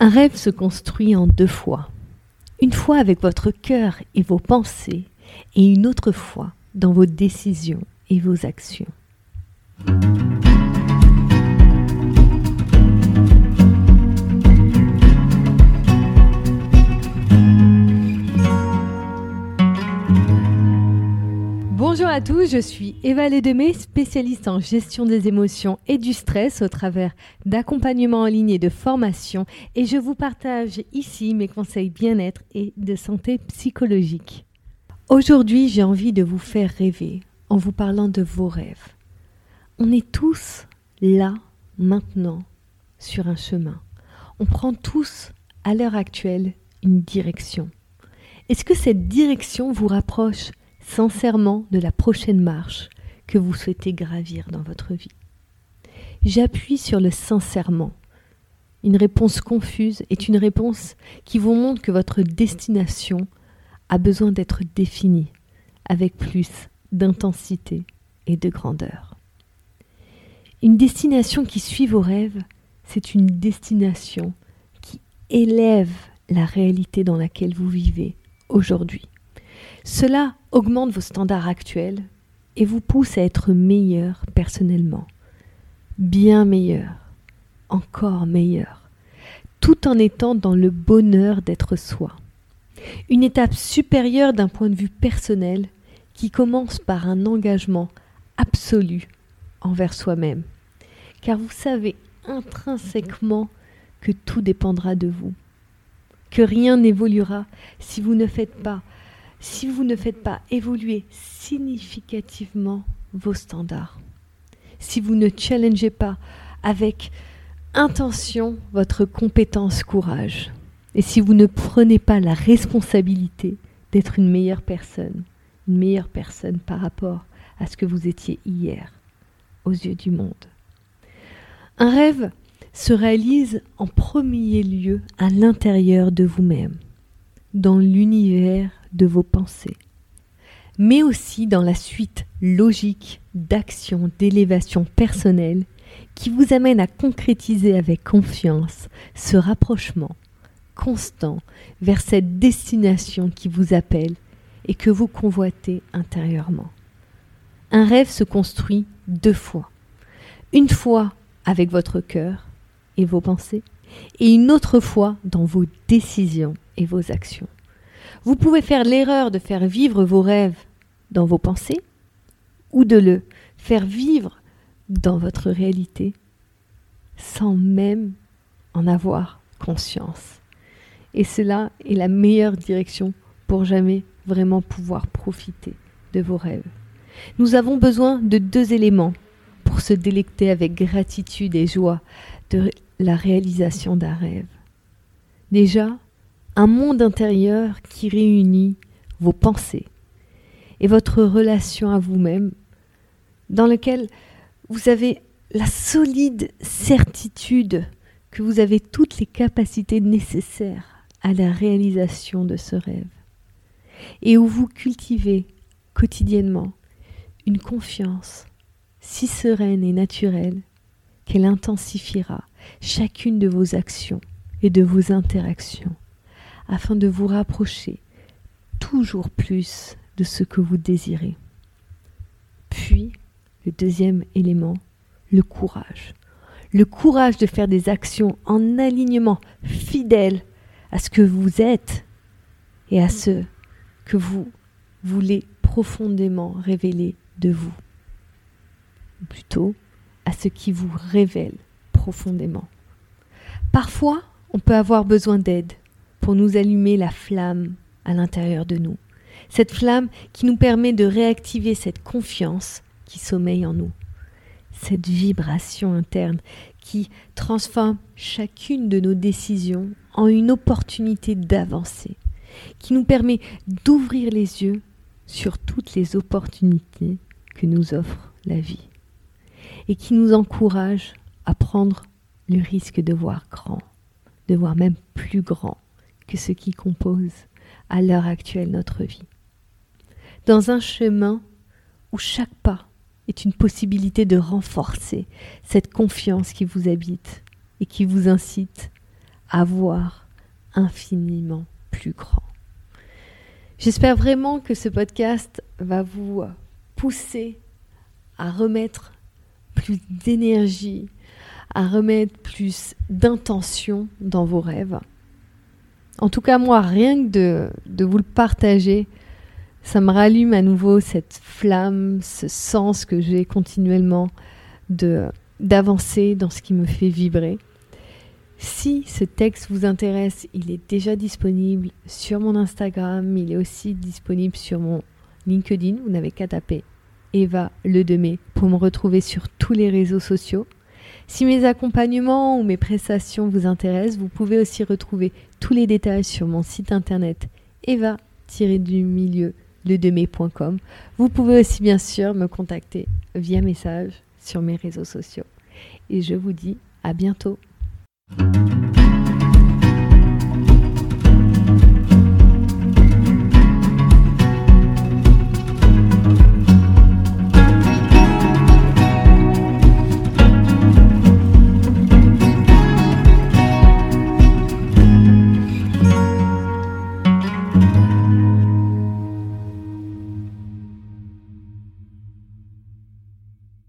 Un rêve se construit en 2 fois. Une fois avec votre cœur et vos pensées, et une autre fois dans vos décisions et vos actions. Bonjour à tous, je suis Eva Ledemé, spécialiste en gestion des émotions et du stress au travers d'accompagnement en ligne et de formation, et je vous partage ici mes conseils bien-être et de santé psychologique. Aujourd'hui, j'ai envie de vous faire rêver en vous parlant de vos rêves. On est tous là, maintenant, sur un chemin. On prend tous, à l'heure actuelle, une direction. Est-ce que cette direction vous rapproche sincèrement de la prochaine marche que vous souhaitez gravir dans votre vie? J'appuie sur le sincèrement. Une réponse confuse est une réponse qui vous montre que votre destination a besoin d'être définie avec plus d'intensité et de grandeur. Une destination qui suit vos rêves, c'est une destination qui élève la réalité dans laquelle vous vivez aujourd'hui. Cela augmente vos standards actuels et vous pousse à être meilleur personnellement, bien meilleur, encore meilleur, tout en étant dans le bonheur d'être soi. Une étape supérieure d'un point de vue personnel qui commence par un engagement absolu envers soi-même, car vous savez intrinsèquement que tout dépendra de vous, que rien n'évoluera si vous ne faites pas évoluer significativement vos standards, si vous ne challengez pas avec intention votre compétence courage, et si vous ne prenez pas la responsabilité d'être une meilleure personne par rapport à ce que vous étiez hier, aux yeux du monde. Un rêve se réalise en premier lieu à l'intérieur de vous-même, dans l'univers de vos pensées, mais aussi dans la suite logique d'actions d'élévation personnelle qui vous amène à concrétiser avec confiance ce rapprochement constant vers cette destination qui vous appelle et que vous convoitez intérieurement. Un rêve se construit 2 fois. Une fois avec votre cœur et vos pensées, et une autre fois dans vos décisions et vos actions. Vous pouvez faire l'erreur de faire vivre vos rêves dans vos pensées ou de le faire vivre dans votre réalité sans même en avoir conscience. Et cela est la meilleure direction pour jamais vraiment pouvoir profiter de vos rêves. Nous avons besoin de 2 éléments pour se délecter avec gratitude et joie de la réalisation d'un rêve. Déjà, un monde intérieur qui réunit vos pensées et votre relation à vous-même, dans lequel vous avez la solide certitude que vous avez toutes les capacités nécessaires à la réalisation de ce rêve, et où vous cultivez quotidiennement une confiance si sereine et naturelle qu'elle intensifiera chacune de vos actions et de vos interactions, afin de vous rapprocher toujours plus de ce que vous désirez. Puis, le 2e élément, le courage. Le courage de faire des actions en alignement fidèle à ce que vous êtes et à ce que vous voulez profondément révéler de vous. Ou plutôt, à ce qui vous révèle profondément. Parfois, on peut avoir besoin d'aide pour nous allumer la flamme à l'intérieur de nous. Cette flamme qui nous permet de réactiver cette confiance qui sommeille en nous. Cette vibration interne qui transforme chacune de nos décisions en une opportunité d'avancer, qui nous permet d'ouvrir les yeux sur toutes les opportunités que nous offre la vie et qui nous encourage à prendre le risque de voir grand, de voir même plus grand que ce qui compose à l'heure actuelle notre vie. Dans un chemin où chaque pas est une possibilité de renforcer cette confiance qui vous habite et qui vous incite à voir infiniment plus grand. J'espère vraiment que ce podcast va vous pousser à remettre plus d'énergie, à remettre plus d'intention dans vos rêves. En tout cas, moi, rien que de vous le partager, ça me rallume à nouveau cette flamme, ce sens que j'ai continuellement d'avancer dans ce qui me fait vibrer. Si ce texte vous intéresse, il est déjà disponible sur mon Instagram, il est aussi disponible sur mon LinkedIn. Vous n'avez qu'à taper Eva Ledemey pour me retrouver sur tous les réseaux sociaux. Si mes accompagnements ou mes prestations vous intéressent, vous pouvez aussi retrouver tous les détails sur mon site internet eva-ledemey.com. Vous pouvez aussi bien sûr me contacter via message sur mes réseaux sociaux. Et je vous dis à bientôt.